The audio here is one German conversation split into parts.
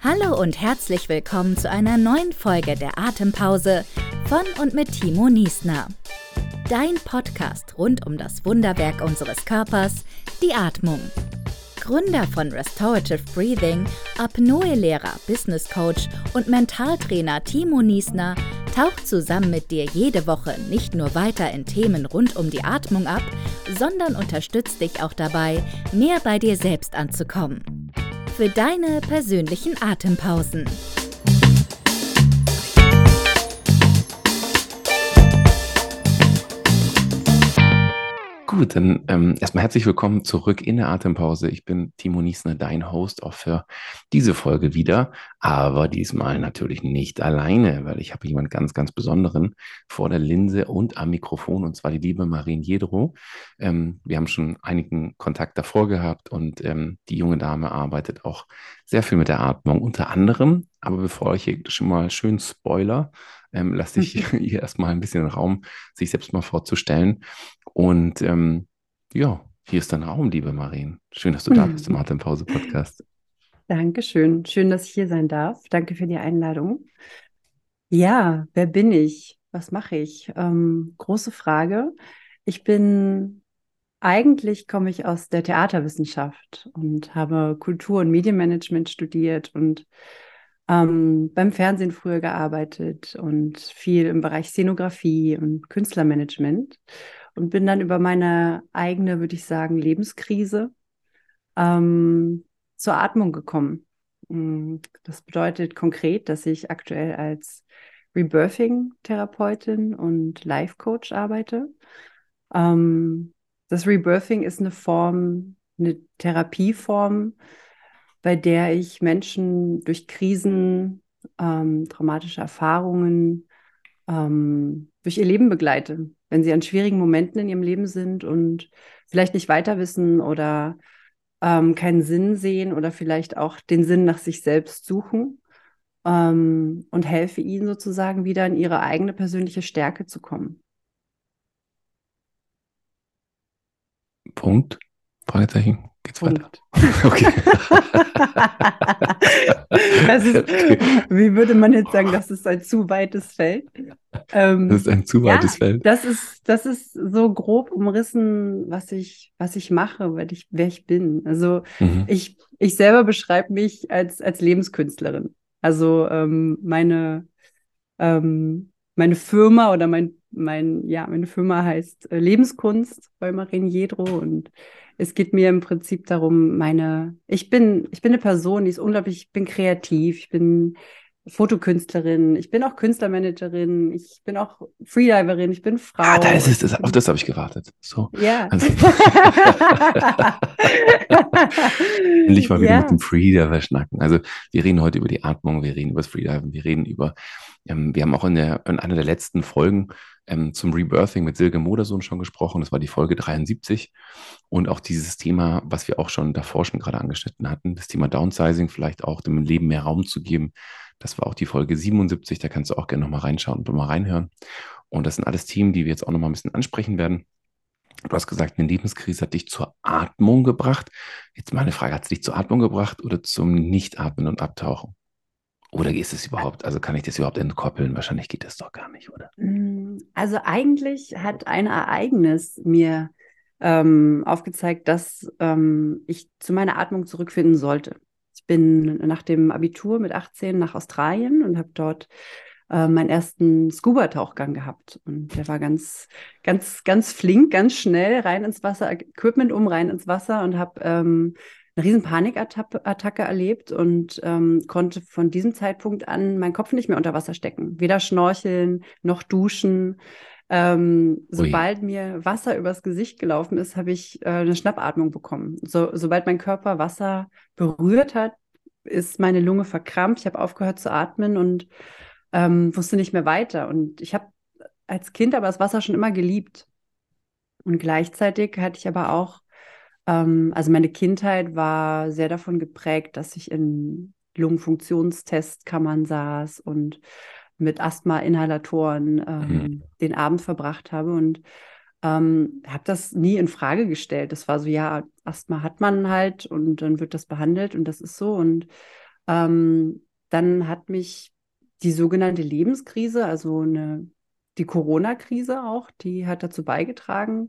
Hallo und herzlich willkommen zu einer neuen Folge der Atempause von und mit Timo Niesner. Dein Podcast rund um das Wunderwerk unseres Körpers, die Atmung. Gründer von Restorative Breathing, Apnoe-Lehrer, Business Coach und Mentaltrainer Timo Niesner taucht zusammen mit dir jede Woche nicht nur weiter in Themen rund um die Atmung ab, sondern unterstützt dich auch dabei, mehr bei dir selbst anzukommen. Für deine persönlichen Atempausen. Gut, dann erstmal herzlich willkommen zurück in der Atempause. Ich bin Timo Niesner, dein Host auch für diese Folge wieder, aber diesmal natürlich nicht alleine, weil ich habe jemanden ganz, ganz Besonderen vor der Linse und am Mikrofon, und zwar die liebe Marien Jedro. Wir haben schon einigen Kontakt davor gehabt und die junge Dame arbeitet auch sehr viel mit der Atmung, unter anderem. Aber bevor ich hier schon mal schön spoiler, lasse ich ihr erstmal ein bisschen Raum, sich selbst mal vorzustellen. Und ja, hier ist dein Raum, liebe Marien. Schön, dass du da bist im Atempause-Podcast. Dankeschön. Schön, dass ich hier sein darf. Danke für die Einladung. Ja, wer bin ich? Was mache ich? Große Frage. Eigentlich komme ich aus der Theaterwissenschaft und habe Kultur- und Medienmanagement studiert und beim Fernsehen früher gearbeitet und viel im Bereich Szenografie und Künstlermanagement und bin dann über meine eigene, würde ich sagen, Lebenskrise zur Atmung gekommen. Das bedeutet konkret, dass ich aktuell als Rebirthing-Therapeutin und Life-Coach arbeite. Das Rebirthing ist eine Therapieform, bei der ich Menschen durch Krisen, traumatische Erfahrungen, durch ihr Leben begleite, wenn sie an schwierigen Momenten in ihrem Leben sind und vielleicht nicht weiter wissen oder keinen Sinn sehen oder vielleicht auch den Sinn nach sich selbst suchen, und helfe ihnen sozusagen wieder in ihre eigene persönliche Stärke zu kommen. Punkt? Fragezeichen? Geht's weiter? Punkt. Okay. Das ist, Okay. wie würde man jetzt sagen, das ist ein zu weites Feld. Das ist ein zu Ja, weites Feld. das ist so grob umrissen, was ich mache, wer ich bin. Also Mhm. ich selber beschreibe mich als Lebenskünstlerin. Also meine Firma oder meine Firma heißt Lebenskunst bei Marien Jedro, und es geht mir im Prinzip darum, ich bin eine Person, die ist unglaublich, ich bin kreativ, ich bin Fotokünstlerin, ich bin auch Künstlermanagerin, ich bin auch Freediverin, ich bin Ah, da Frau. ist es. Auf das habe ich gewartet. So. Ja. Also. Endlich mal wieder mit Ja. dem Freediver schnacken. Also wir reden heute über die Atmung, wir reden über das Freediven, wir haben auch in einer der letzten Folgen zum Rebirthing mit Silke Modersohn schon gesprochen. Das war die Folge 73. Und auch dieses Thema, was wir auch schon davor schon gerade angeschnitten hatten, das Thema Downsizing, vielleicht auch dem Leben mehr Raum zu geben. Das war auch die Folge 77. Da kannst du auch gerne nochmal reinschauen und nochmal reinhören. Und das sind alles Themen, die wir jetzt auch nochmal ein bisschen ansprechen werden. Du hast gesagt, eine Lebenskrise hat dich zur Atmung gebracht. Jetzt meine Frage, hat es dich zur Atmung gebracht oder zum Nichtatmen und Abtauchen? Oder ist es überhaupt, also kann ich das überhaupt entkoppeln? Wahrscheinlich geht das doch gar nicht, oder? Also eigentlich hat ein Ereignis mir aufgezeigt, dass ich zu meiner Atmung zurückfinden sollte. Ich bin nach dem Abitur mit 18 nach Australien und habe dort meinen ersten Scuba-Tauchgang gehabt. Und der war ganz, ganz, ganz flink, ganz schnell rein ins Wasser, Equipment rein ins Wasser, und habe eine riesen Panikattacke erlebt und konnte von diesem Zeitpunkt an meinen Kopf nicht mehr unter Wasser stecken. Weder schnorcheln noch duschen. Ui. Sobald mir Wasser übers Gesicht gelaufen ist, habe ich eine Schnappatmung bekommen. Sobald mein Körper Wasser berührt hat, ist meine Lunge verkrampft. Ich habe aufgehört zu atmen und wusste nicht mehr weiter. Und ich habe als Kind aber das Wasser schon immer geliebt. Und gleichzeitig hatte ich aber auch, also meine Kindheit war sehr davon geprägt, dass ich in Lungenfunktionstestkammern saß und mit Asthma-Inhalatoren den Abend verbracht habe und habe das nie in Frage gestellt. Das war so, ja, Asthma hat man halt und dann wird das behandelt und das ist so. Und Dann hat mich die sogenannte Lebenskrise, die Corona-Krise auch, die hat dazu beigetragen.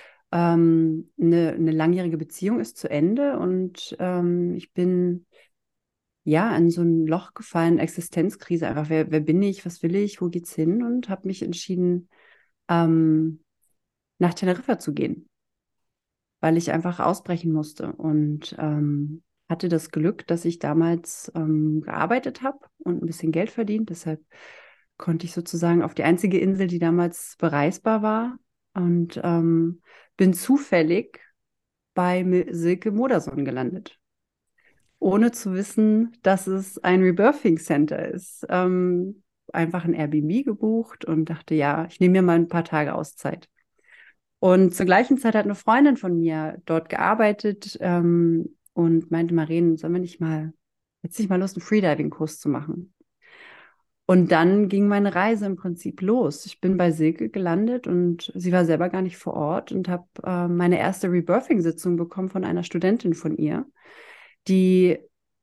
Eine langjährige Beziehung ist zu Ende und ich bin ja in so ein Loch gefallen, Existenzkrise einfach. Wer bin ich, was will ich, wo geht's hin? Und habe mich entschieden, ähm, nach Teneriffa zu gehen, weil ich einfach ausbrechen musste und hatte das Glück, dass ich damals gearbeitet habe und ein bisschen Geld verdient. Deshalb konnte ich sozusagen auf die einzige Insel, die damals bereisbar war, und bin zufällig bei Silke Modersohn gelandet, ohne zu wissen, dass es ein Rebirthing Center ist. Einfach ein Airbnb gebucht und dachte, ja, ich nehme mir mal ein paar Tage Auszeit. Und zur gleichen Zeit hat eine Freundin von mir dort gearbeitet und meinte, Maren, sollen wir nicht mal, jetzt nicht mal Lust, einen Freediving-Kurs zu machen? Und dann ging meine Reise im Prinzip los. Ich bin bei Silke gelandet und sie war selber gar nicht vor Ort und habe meine erste Rebirthing-Sitzung bekommen von einer Studentin von ihr, die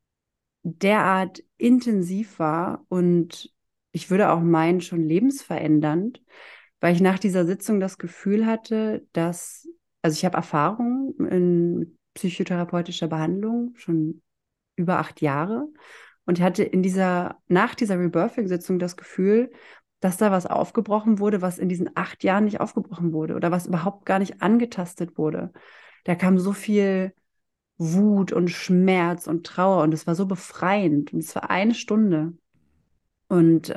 derart intensiv war und ich würde auch meinen, schon lebensverändernd, weil ich nach dieser Sitzung das Gefühl hatte, also ich habe Erfahrung in psychotherapeutischer Behandlung, schon über 8 Jahre, und ich hatte nach dieser Rebirthing-Sitzung das Gefühl, dass da was aufgebrochen wurde, was in diesen 8 Jahren nicht aufgebrochen wurde oder was überhaupt gar nicht angetastet wurde. Da kam so viel Wut und Schmerz und Trauer und es war so befreiend und es war eine Stunde. Und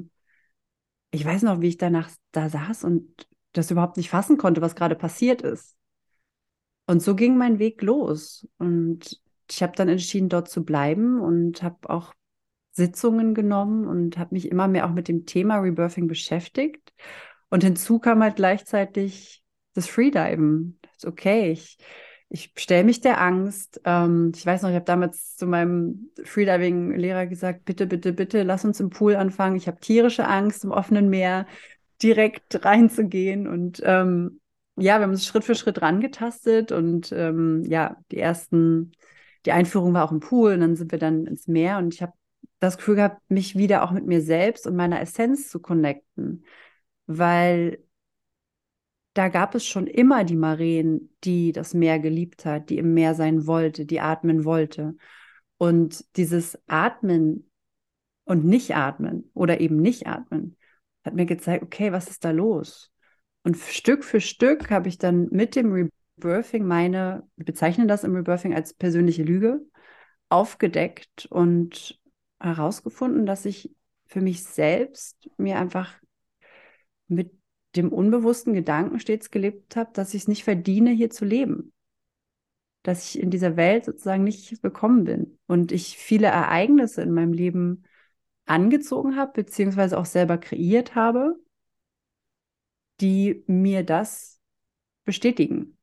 ich weiß noch, wie ich danach da saß und das überhaupt nicht fassen konnte, was gerade passiert ist. Und so ging mein Weg los. Und ich habe dann entschieden, dort zu bleiben und habe auch Sitzungen genommen und habe mich immer mehr auch mit dem Thema Rebirthing beschäftigt. Und hinzu kam halt gleichzeitig das Freediven. Okay, ich stelle mich der Angst. Ich weiß noch, ich habe damals zu meinem Freediving-Lehrer gesagt, bitte, bitte, bitte, lass uns im Pool anfangen. Ich habe tierische Angst, im offenen Meer direkt reinzugehen. Und ja, wir haben uns Schritt für Schritt rangetastet und ja, die Einführung war auch im Pool und dann sind wir dann ins Meer und ich habe das Gefühl gehabt, mich wieder auch mit mir selbst und meiner Essenz zu connecten, weil da gab es schon immer die Maren, die das Meer geliebt hat, die im Meer sein wollte, die atmen wollte. Und dieses Atmen und Nicht-Atmen oder eben Nicht-Atmen hat mir gezeigt, okay, was ist da los? Und Stück für Stück habe ich dann mit dem Rebirthing wir bezeichnen das im Rebirthing als persönliche Lüge, aufgedeckt und herausgefunden, dass ich für mich selbst mir einfach mit dem unbewussten Gedanken stets gelebt habe, dass ich es nicht verdiene, hier zu leben. Dass ich in dieser Welt sozusagen nicht willkommen bin. Und ich viele Ereignisse in meinem Leben angezogen habe, beziehungsweise auch selber kreiert habe, die mir das bestätigen.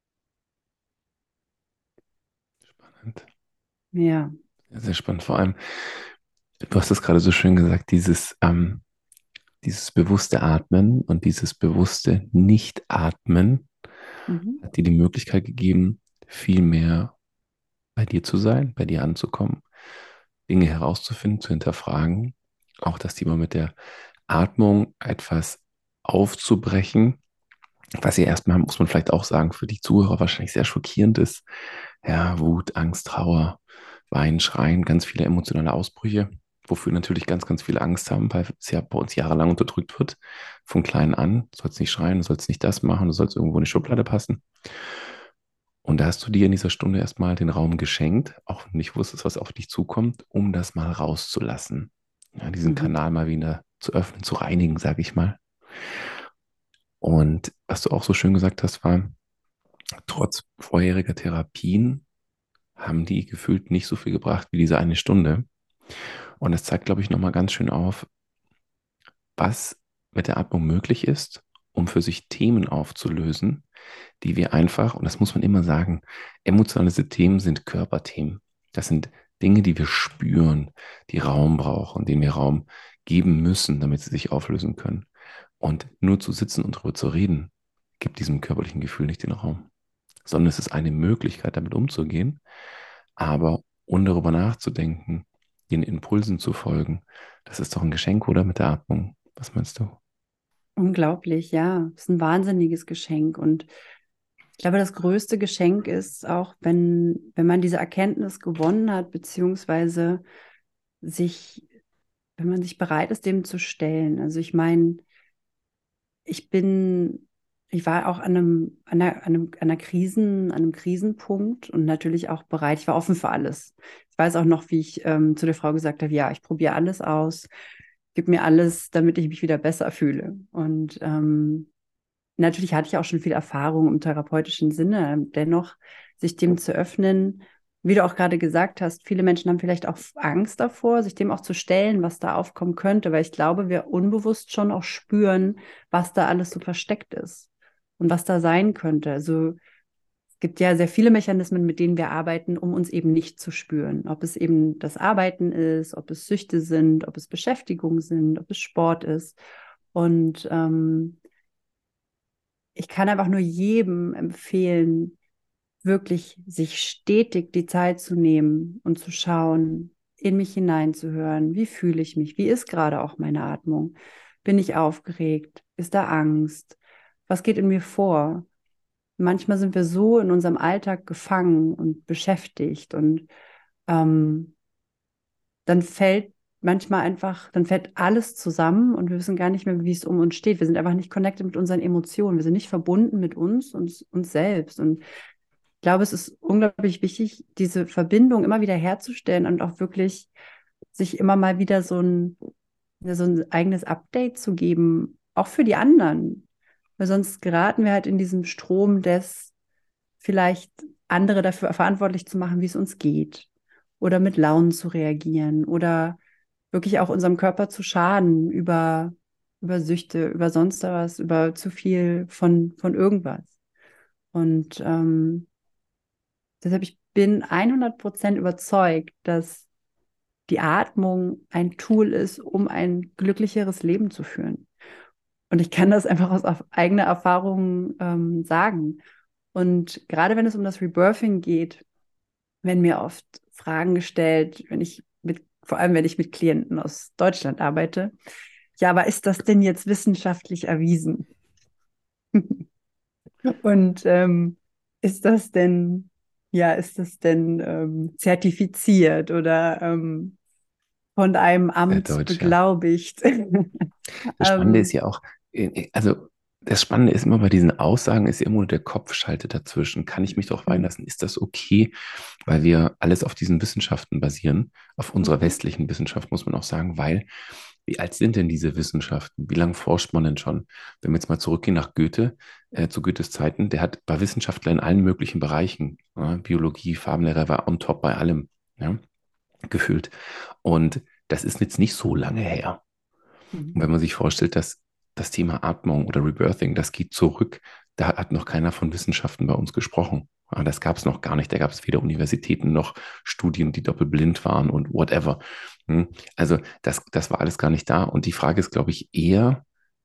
Spannend. Ja. Ja, sehr spannend. Vor allem, du hast es gerade so schön gesagt, dieses bewusste Atmen und dieses bewusste Nicht-Atmen Mhm. hat dir die Möglichkeit gegeben, viel mehr bei dir zu sein, bei dir anzukommen, Dinge herauszufinden, zu hinterfragen. Auch das Thema mit der Atmung etwas aufzubrechen, was ja erstmal, muss man vielleicht auch sagen, für die Zuhörer wahrscheinlich sehr schockierend ist. Ja, Wut, Angst, Trauer, Weinen, Schreien, ganz viele emotionale Ausbrüche, wofür natürlich ganz, ganz viele Angst haben, weil es ja bei uns jahrelang unterdrückt wird. Von klein an, du sollst nicht schreien, du sollst nicht das machen, du sollst irgendwo in die Schublade passen. Und da hast du dir in dieser Stunde erstmal den Raum geschenkt, auch wenn du nicht wusstest, was auf dich zukommt, um das mal rauszulassen. Ja, diesen Mhm. Kanal mal wieder zu öffnen, zu reinigen, sage ich mal. Und was du auch so schön gesagt hast, war, trotz vorheriger Therapien haben die gefühlt nicht so viel gebracht wie diese eine Stunde. Und das zeigt, glaube ich, nochmal ganz schön auf, was mit der Atmung möglich ist, um für sich Themen aufzulösen, die wir einfach, und das muss man immer sagen, emotionale Themen sind Körperthemen. Das sind Dinge, die wir spüren, die Raum brauchen, denen wir Raum geben müssen, damit sie sich auflösen können. Und nur zu sitzen und darüber zu reden, gibt diesem körperlichen Gefühl nicht den Raum, sondern es ist eine Möglichkeit, damit umzugehen, aber ohne darüber nachzudenken, den Impulsen zu folgen. Das ist doch ein Geschenk, oder mit der Atmung? Was meinst du? Unglaublich, ja. Es ist ein wahnsinniges Geschenk. Und ich glaube, das größte Geschenk ist auch, wenn man diese Erkenntnis gewonnen hat, beziehungsweise sich, wenn man sich bereit ist, dem zu stellen. Also ich meine, ich bin, ich war auch an einem Krisenpunkt und natürlich auch bereit. Ich war offen für alles. Ich weiß auch noch, wie ich zu der Frau gesagt habe, ja, ich probiere alles aus, gib mir alles, damit ich mich wieder besser fühle. Und natürlich hatte ich auch schon viel Erfahrung im therapeutischen Sinne. Dennoch, sich dem zu öffnen, wie du auch gerade gesagt hast, viele Menschen haben vielleicht auch Angst davor, sich dem auch zu stellen, was da aufkommen könnte, weil ich glaube, wir unbewusst schon auch spüren, was da alles so versteckt ist und was da sein könnte. Also es gibt ja sehr viele Mechanismen, mit denen wir arbeiten, um uns eben nicht zu spüren. Ob es eben das Arbeiten ist, ob es Süchte sind, ob es Beschäftigung sind, ob es Sport ist. Und ich kann einfach nur jedem empfehlen, wirklich sich stetig die Zeit zu nehmen und zu schauen, in mich hineinzuhören. Wie fühle ich mich? Wie ist gerade auch meine Atmung? Bin ich aufgeregt? Ist da Angst? Was geht in mir vor? Manchmal sind wir so in unserem Alltag gefangen und beschäftigt und ähm, dann fällt manchmal einfach, dann fällt alles zusammen und wir wissen gar nicht mehr, wie es um uns steht. Wir sind einfach nicht connected mit unseren Emotionen. Wir sind nicht verbunden mit uns selbst. Und ich glaube, es ist unglaublich wichtig, diese Verbindung immer wieder herzustellen und auch wirklich sich immer mal wieder so ein eigenes Update zu geben, auch für die anderen. Weil sonst geraten wir halt in diesem Strom des vielleicht andere dafür verantwortlich zu machen, wie es uns geht. Oder mit Launen zu reagieren oder wirklich auch unserem Körper zu schaden über Süchte, über sonst was, über zu viel von irgendwas. Und deshalb, ich bin 100% überzeugt, dass die Atmung ein Tool ist, um ein glücklicheres Leben zu führen. Und ich kann das einfach aus eigener Erfahrung sagen. Und gerade wenn es um das Rebirthing geht, werden mir oft Fragen gestellt, vor allem wenn ich mit Klienten aus Deutschland arbeite. Ja, aber ist das denn jetzt wissenschaftlich erwiesen? Und ist das denn zertifiziert oder von einem Sehr Amt deutsch, ja. beglaubigt? Das Spannende ist ja auch, also das Spannende ist immer bei diesen Aussagen, ist ja immer nur der Kopf schaltet dazwischen. Kann ich mich darauf Mhm. einlassen? Ist das okay? Weil wir alles auf diesen Wissenschaften basieren, auf unserer westlichen Wissenschaft, muss man auch sagen, weil wie alt sind denn diese Wissenschaften? Wie lange forscht man denn schon? Wenn wir jetzt mal zurückgehen nach Goethe, zu Goethes Zeiten, war Wissenschaftler in allen möglichen Bereichen. Ja, Biologie, Farbenlehrer war on top bei allem, ja, gefühlt. Und das ist jetzt nicht so lange her. Und Mhm. wenn man sich vorstellt, dass das Thema Atmung oder Rebirthing, das geht zurück, da hat noch keiner von Wissenschaften bei uns gesprochen. Ja, das gab es noch gar nicht. Da gab es weder Universitäten noch Studien, die doppelblind waren und whatever. Also das war alles gar nicht da. Und die Frage ist, glaube ich, eher,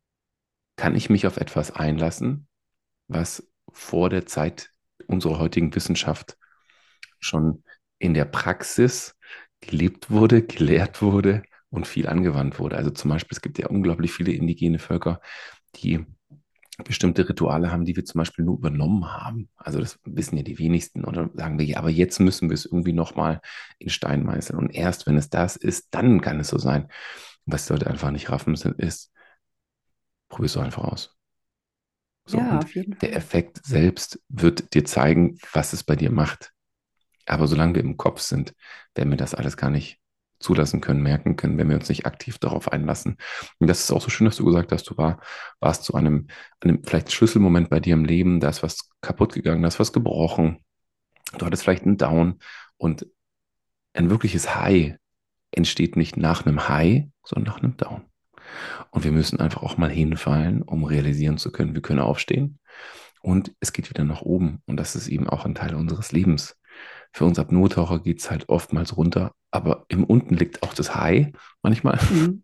kann ich mich auf etwas einlassen, was vor der Zeit unserer heutigen Wissenschaft schon in der Praxis gelebt wurde, gelehrt wurde und viel angewandt wurde. Also zum Beispiel, es gibt ja unglaublich viele indigene Völker, die bestimmte Rituale haben, die wir zum Beispiel nur übernommen haben. Also das wissen ja die wenigsten. Oder sagen wir, ja, aber jetzt müssen wir es irgendwie nochmal in Stein meißeln. Und erst wenn es das ist, dann kann es so sein. Was die Leute einfach nicht raffen, ist, probier es doch einfach aus. So, Ja, und auf jeden der Fall. Effekt selbst wird dir zeigen, was es bei dir macht. Aber solange wir im Kopf sind, werden wir das alles gar nicht zulassen können, merken können, wenn wir uns nicht aktiv darauf einlassen. Und das ist auch so schön, dass du gesagt hast, warst zu einem vielleicht Schlüsselmoment bei dir im Leben, da ist was kaputt gegangen, da ist was gebrochen, du hattest vielleicht einen Down und ein wirkliches High entsteht nicht nach einem High, sondern nach einem Down. Und wir müssen einfach auch mal hinfallen, um realisieren zu können, wir können aufstehen und es geht wieder nach oben. Und das ist eben auch ein Teil unseres Lebens. Für uns Apnoe-Taucher geht es halt oftmals runter, aber im unten liegt auch das High manchmal. Mhm.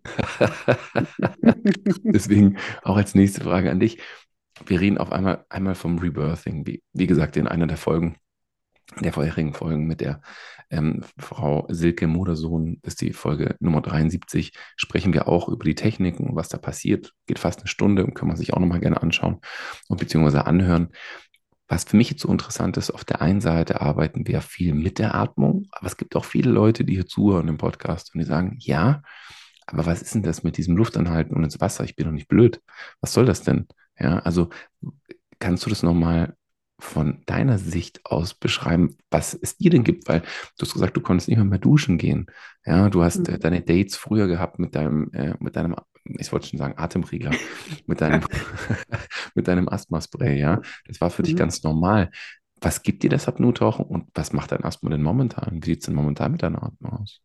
Deswegen auch als nächste Frage an dich. Wir reden auf einmal vom Rebirthing. Wie gesagt, in einer der Folgen der vorherigen Folgen mit der Frau Silke Modersohn, das ist die Folge Nummer 73, sprechen wir auch über die Techniken und was da passiert. Geht fast eine Stunde und kann man sich auch nochmal gerne anschauen und beziehungsweise anhören. Was für mich jetzt so interessant ist, auf der einen Seite arbeiten wir viel mit der Atmung, aber es gibt auch viele Leute, die hier zuhören im Podcast und die sagen, ja, aber was ist denn das mit diesem Luftanhalten und ins Wasser? Ich bin doch nicht blöd. Was soll das denn? Ja, also kannst du das nochmal von deiner Sicht aus beschreiben, was es dir denn gibt? Weil du hast gesagt, du konntest nicht mehr duschen gehen. Ja, du hast Mhm. deine Dates früher gehabt mit deinem, ich wollte schon sagen, Atemregler, mit deinem, mit deinem Asthma-Spray, ja. Das war für dich Mhm. ganz normal. Was gibt dir das Apnoe-Tauchen und was macht dein Asthma denn momentan? Wie sieht es denn momentan mit deiner Atmung aus?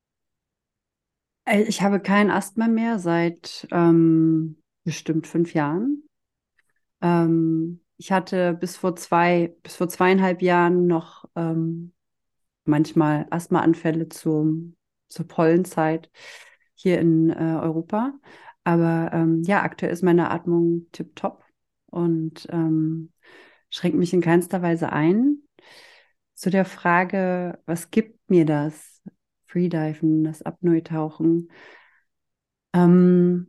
Ich habe kein Asthma mehr seit bestimmt 5 Jahren. Ich hatte bis vor 2,5 Jahren noch manchmal Asthmaanfälle zur Pollenzeit hier in Europa. Aber ja, aktuell ist meine Atmung tipptopp und schränkt mich in keinster Weise ein. Zu der Frage, was gibt mir das Freediven, das Apnoe-Tauchen? Ähm,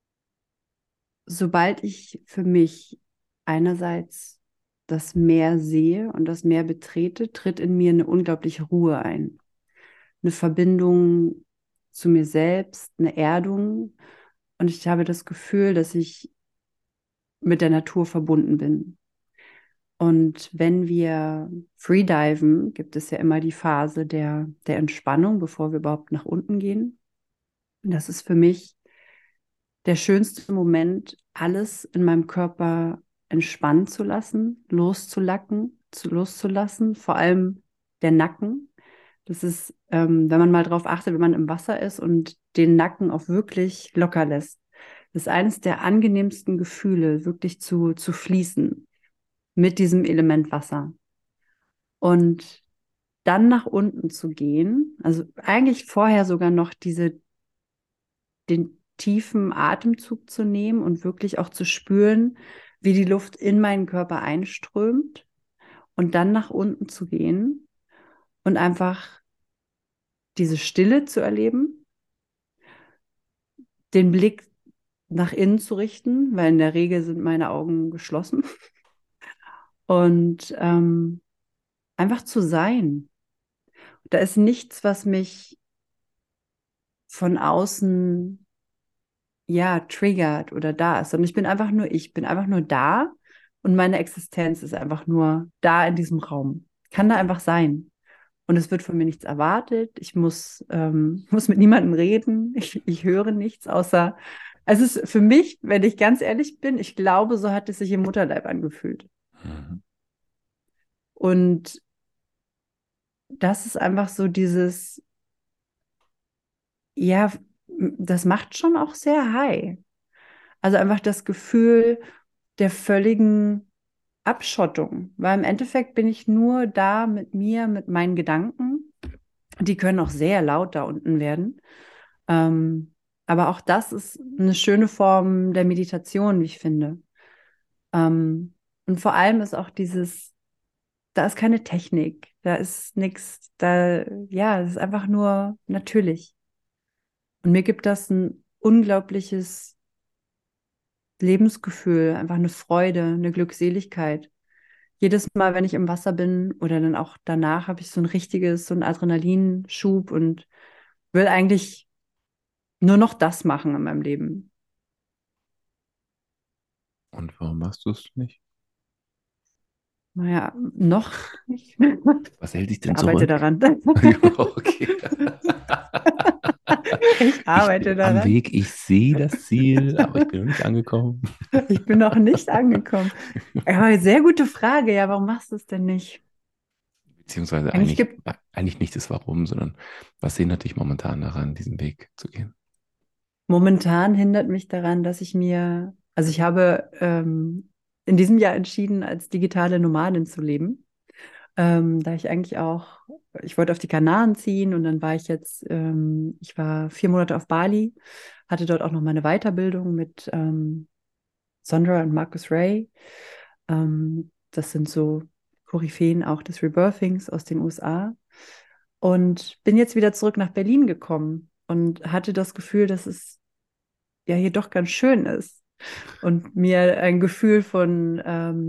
Sobald ich für mich einerseits das Meer sehe und das Meer betrete, tritt in mir eine unglaubliche Ruhe ein. Eine Verbindung zu mir selbst, eine Erdung. Und ich habe das Gefühl, dass ich mit der Natur verbunden bin. Und wenn wir freediven, gibt es ja immer die Phase der Entspannung, bevor wir überhaupt nach unten gehen. Und das ist für mich der schönste Moment, alles in meinem Körper entspannen zu lassen, loszulassen, vor allem der Nacken. Das ist, wenn man mal drauf achtet, wenn man im Wasser ist und den Nacken auch wirklich locker lässt. Das ist eines der angenehmsten Gefühle, wirklich zu fließen mit diesem Element Wasser. Und dann nach unten zu gehen, also eigentlich vorher sogar noch den tiefen Atemzug zu nehmen und wirklich auch zu spüren, wie die Luft in meinen Körper einströmt und dann nach unten zu gehen und einfach diese Stille zu erleben, den Blick nach innen zu richten, weil in der Regel sind meine Augen geschlossen und einfach zu sein. Da ist nichts, was mich von außen ja triggert oder da ist, sondern ich bin einfach nur da und meine Existenz ist einfach nur da in diesem Raum. Ich kann da einfach sein. Und es wird von mir nichts erwartet. Ich muss, muss mit niemandem reden. Ich höre nichts, außer, es ist für mich, wenn ich ganz ehrlich bin, ich glaube, so hat es sich im Mutterleib angefühlt. Mhm. Und das ist einfach so dieses, ja, das macht schon auch sehr high. Also einfach das Gefühl der völligen Abschottung, weil im Endeffekt bin ich nur da mit mir, mit meinen Gedanken. Die können auch sehr laut da unten werden. Ähm, aber auch das ist eine schöne Form der Meditation, wie ich finde. Und vor allem ist auch da ist keine Technik, da ist nichts, ja, es ist einfach nur natürlich. Und mir gibt das ein unglaubliches Lebensgefühl, einfach eine Freude, eine Glückseligkeit. Jedes Mal, wenn ich im Wasser bin oder dann auch danach, habe ich so einen Adrenalinschub und will eigentlich nur noch das machen in meinem Leben. Und warum machst du es nicht? Naja, noch nicht. Was hält dich Ich denn arbeite zurück? daran. Okay. Ich Ich arbeite bin am daran. Weg, ich sehe das Ziel, aber ich bin noch nicht angekommen. Ich bin noch nicht angekommen. Aber sehr gute Frage. Ja, warum machst du es denn nicht? Beziehungsweise Eigentlich gibt eigentlich nicht das Warum, sondern was hindert dich momentan daran, diesen Weg zu gehen? Momentan hindert mich daran, also ich habe in diesem Jahr entschieden, als digitale Nomadin zu leben. Da ich eigentlich auch, ich wollte auf die Kanaren ziehen und dann war ich war 4 Monate auf Bali, hatte dort auch noch meine Weiterbildung mit Sondra und Marcus Ray. Das sind so Koryphäen auch des Rebirthings aus den USA. Und bin jetzt wieder zurück nach Berlin gekommen und hatte das Gefühl, dass es ja hier doch ganz schön ist. Und mir ein Gefühl von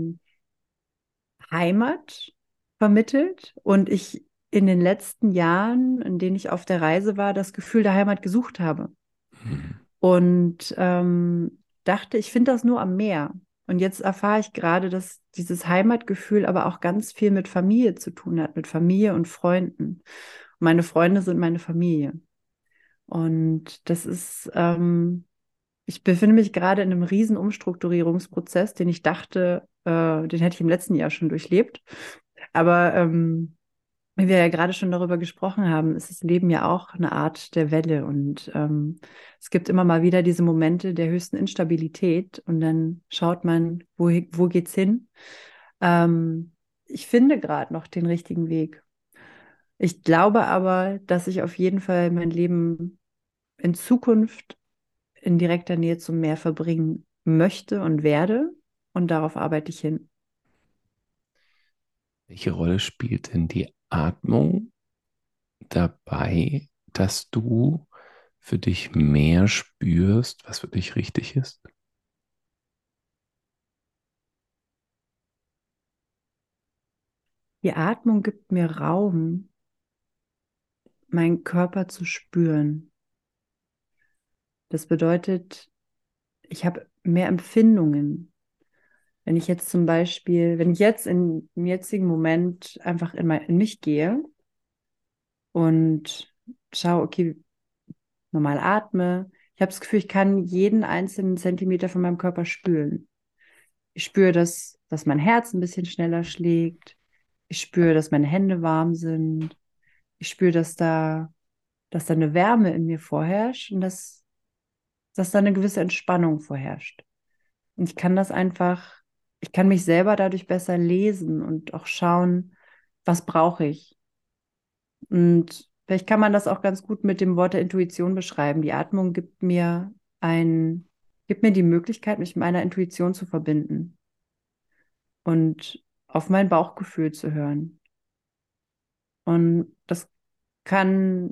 Heimat vermittelt. Und ich in den letzten Jahren, in denen ich auf der Reise war, das Gefühl der Heimat gesucht habe. Mhm. Und dachte, ich finde das nur am Meer. Und jetzt erfahre ich gerade, dass dieses Heimatgefühl aber auch ganz viel mit Familie zu tun hat, mit Familie und Freunden. Und meine Freunde sind meine Familie. Und das ist, ich befinde mich gerade in einem riesen Umstrukturierungsprozess, den ich dachte, den hätte ich im letzten Jahr schon durchlebt. Aber wie wir ja gerade schon darüber gesprochen haben, ist das Leben ja auch eine Art der Welle. Und es gibt immer mal wieder diese Momente der höchsten Instabilität. Und dann schaut man, wo geht's hin? Ich finde gerade noch den richtigen Weg. Ich glaube aber, dass ich auf jeden Fall mein Leben in Zukunft in direkter Nähe zum Meer verbringen möchte und werde. Und darauf arbeite ich hin. Welche Rolle spielt denn die Atmung dabei, dass du für dich mehr spürst, was für dich richtig ist? Die Atmung gibt mir Raum, meinen Körper zu spüren. Das bedeutet, ich habe mehr Empfindungen. Wenn ich jetzt zum Beispiel, wenn ich jetzt im jetzigen Moment einfach in mich gehe und schaue, okay, normal atme, ich habe das Gefühl, ich kann jeden einzelnen Zentimeter von meinem Körper spüren. Ich spüre, dass mein Herz ein bisschen schneller schlägt. Ich spüre, dass meine Hände warm sind. Ich spüre, dass da eine Wärme in mir vorherrscht und dass da eine gewisse Entspannung vorherrscht. Und ich kann mich selber dadurch besser lesen und auch schauen, was brauche ich. Und vielleicht kann man das auch ganz gut mit dem Wort der Intuition beschreiben. Die Atmung gibt mir die Möglichkeit, mich mit meiner Intuition zu verbinden und auf mein Bauchgefühl zu hören. Und das kann,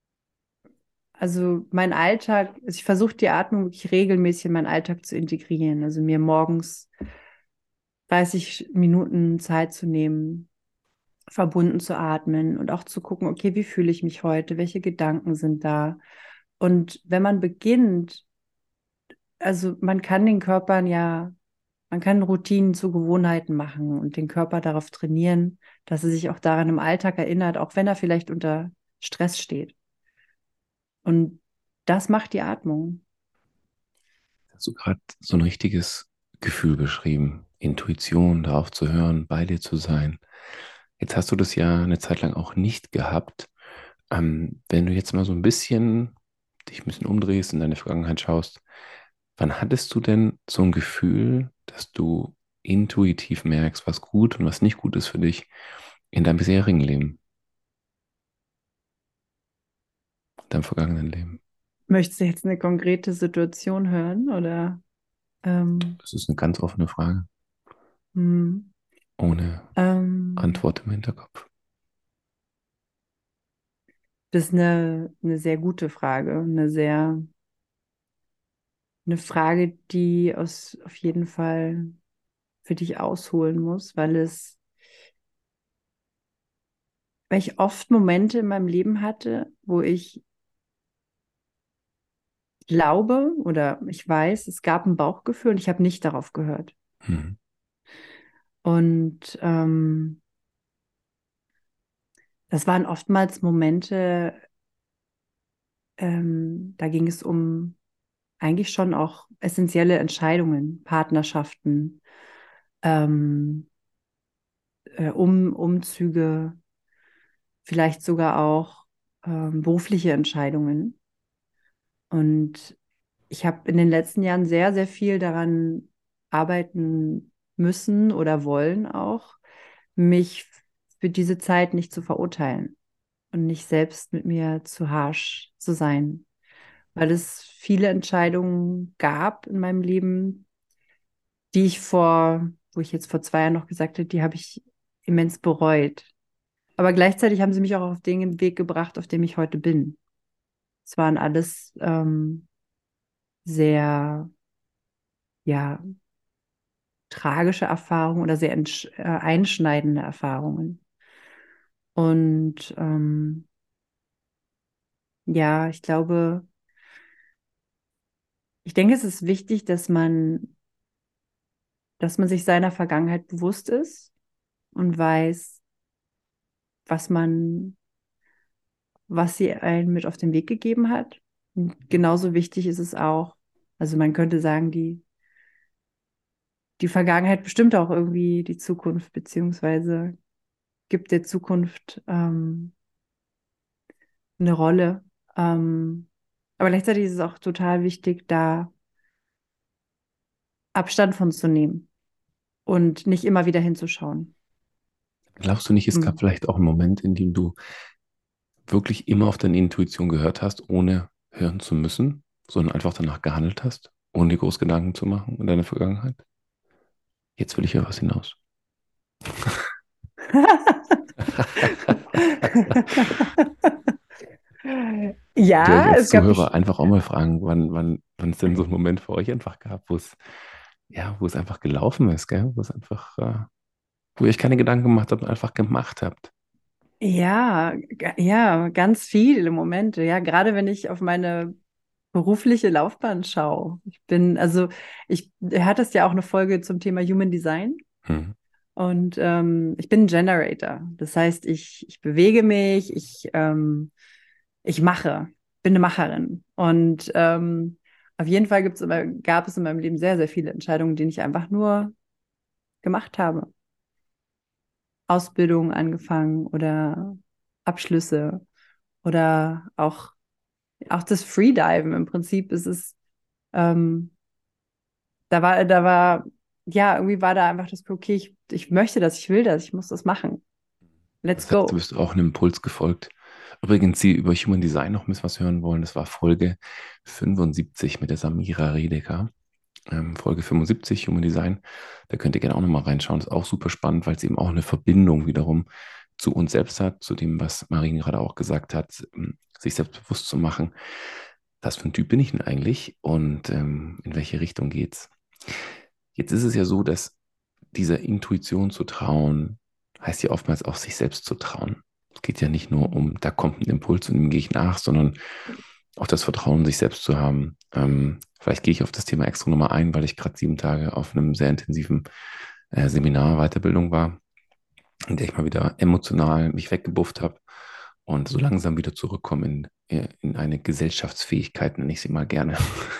also mein Alltag, also ich versuche die Atmung wirklich regelmäßig in meinen Alltag zu integrieren. Also mir morgens 30 Minuten Zeit zu nehmen, verbunden zu atmen und auch zu gucken, okay, wie fühle ich mich heute? Welche Gedanken sind da? Und wenn man beginnt, also man kann Routinen zu Gewohnheiten machen und den Körper darauf trainieren, dass er sich auch daran im Alltag erinnert, auch wenn er vielleicht unter Stress steht. Und das macht die Atmung. Hast du gerade so ein richtiges Gefühl beschrieben, Intuition, darauf zu hören, bei dir zu sein. Jetzt hast du das ja eine Zeit lang auch nicht gehabt. Wenn du jetzt mal so ein bisschen dich ein bisschen umdrehst, in deine Vergangenheit schaust, wann hattest du denn so ein Gefühl, dass du intuitiv merkst, was gut und was nicht gut ist für dich in deinem bisherigen Leben, deinem vergangenen Leben? Möchtest du jetzt eine konkrete Situation hören oder? Ähm, Das ist eine ganz offene Frage, hm, ohne ähm, Antwort im Hinterkopf. Das ist eine sehr gute Frage, eine Frage, die auf jeden Fall für dich ausholen muss, weil ich oft Momente in meinem Leben hatte, wo ich glaube oder ich weiß, es gab ein Bauchgefühl und ich habe nicht darauf gehört. Mhm. Und das waren oftmals Momente, da ging es um eigentlich schon auch essentielle Entscheidungen, Partnerschaften, ähm, Umzüge, vielleicht sogar auch berufliche Entscheidungen. Und ich habe in den letzten Jahren sehr, sehr viel daran arbeiten müssen oder wollen auch, mich für diese Zeit nicht zu verurteilen und nicht selbst mit mir zu harsch zu sein, weil es viele Entscheidungen gab in meinem Leben, wo ich jetzt vor 2 Jahren noch gesagt habe, die habe ich immens bereut. Aber gleichzeitig haben sie mich auch auf den Weg gebracht, auf dem ich heute bin. Es waren alles sehr, ja, tragische Erfahrungen oder sehr einschneidende Erfahrungen. Und ja, ich denke, es ist wichtig, dass man sich seiner Vergangenheit bewusst ist und weiß, was was sie einem mit auf den Weg gegeben hat. Und genauso wichtig ist es auch, also man könnte sagen, die Vergangenheit bestimmt auch irgendwie die Zukunft, beziehungsweise gibt der Zukunft eine Rolle. Aber gleichzeitig ist es auch total wichtig, da Abstand von zu nehmen und nicht immer wieder hinzuschauen. Glaubst du nicht, es gab Hm. vielleicht auch einen Moment, in dem du wirklich immer auf deine Intuition gehört hast, ohne hören zu müssen, sondern einfach danach gehandelt hast, ohne dir groß Gedanken zu machen in deiner Vergangenheit? Jetzt will ich ja was hinaus. Ich will euch Ja, als es gab Zuhörer einfach auch mal fragen, wann es denn so einen Moment für euch einfach gab, wo es einfach gelaufen ist, gell? Wo es einfach, wo ihr euch keine Gedanken gemacht habt und einfach gemacht habt. ja, ja, ganz viele Momente. Ja, gerade wenn ich auf meine berufliche Laufbahn schaue. Du hattest ja auch eine Folge zum Thema Human Design. Hm. Und ich bin ein Generator. Das heißt, ich bewege mich, ich mache, bin eine Macherin. Und auf jeden Fall gab es in meinem Leben sehr, sehr viele Entscheidungen, die ich einfach nur gemacht habe. Ausbildung angefangen oder Abschlüsse oder auch das Freediven. Im Prinzip ist es, ähm, ja, irgendwie war da einfach das, okay, ich möchte das, ich will das, ich muss das machen. Let's Das heißt, du go. bist auch einem Impuls gefolgt. Übrigens, Sie über Human Design noch ein bisschen was hören wollen, das war Folge 75 mit der Samira Redeker. Folge 75, Human Design. Da könnt ihr gerne auch nochmal reinschauen. Das ist auch super spannend, weil es eben auch eine Verbindung wiederum zu uns selbst hat, zu dem, was Marien gerade auch gesagt hat, sich selbst bewusst zu machen. Was für ein Typ bin ich denn eigentlich und in welche Richtung geht's? Jetzt ist es ja so, dass dieser Intuition zu trauen, heißt ja oftmals auch sich selbst zu trauen. Es geht ja nicht nur um, da kommt ein Impuls und dem gehe ich nach, sondern auch das Vertrauen, sich selbst zu haben. Vielleicht gehe ich auf das Thema extra nochmal ein, weil ich gerade 7 Tage auf einem sehr intensiven Seminar Weiterbildung war, in der ich mal wieder emotional mich weggebufft habe und so langsam wieder zurückkomme in eine Gesellschaftsfähigkeit, nenne ich sie mal gerne.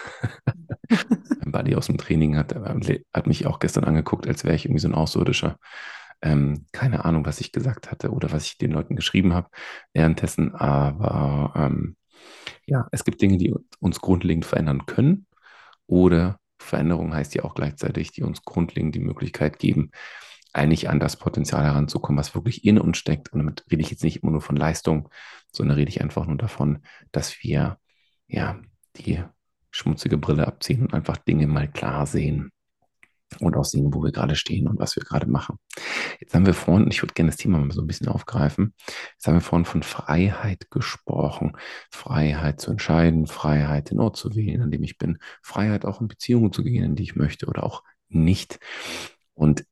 Mein Buddy aus dem Training hat mich auch gestern angeguckt, als wäre ich irgendwie so ein Außerirdischer. Keine Ahnung, was ich gesagt hatte oder was ich den Leuten geschrieben habe währenddessen, aber ja, es gibt Dinge, die uns grundlegend verändern können oder Veränderung heißt ja auch gleichzeitig, die uns grundlegend die Möglichkeit geben, eigentlich an das Potenzial heranzukommen, was wirklich in uns steckt. Und damit rede ich jetzt nicht immer nur von Leistung, sondern rede ich einfach nur davon, dass wir ja die schmutzige Brille abziehen und einfach Dinge mal klar sehen und auch sehen, wo wir gerade stehen und was wir gerade machen. Jetzt haben wir vorhin, und ich würde gerne das Thema mal so ein bisschen aufgreifen, jetzt haben wir vorhin von Freiheit gesprochen. Freiheit zu entscheiden, Freiheit, den Ort zu wählen, an dem ich bin, Freiheit auch in Beziehungen zu gehen, in die ich möchte oder auch nicht. Und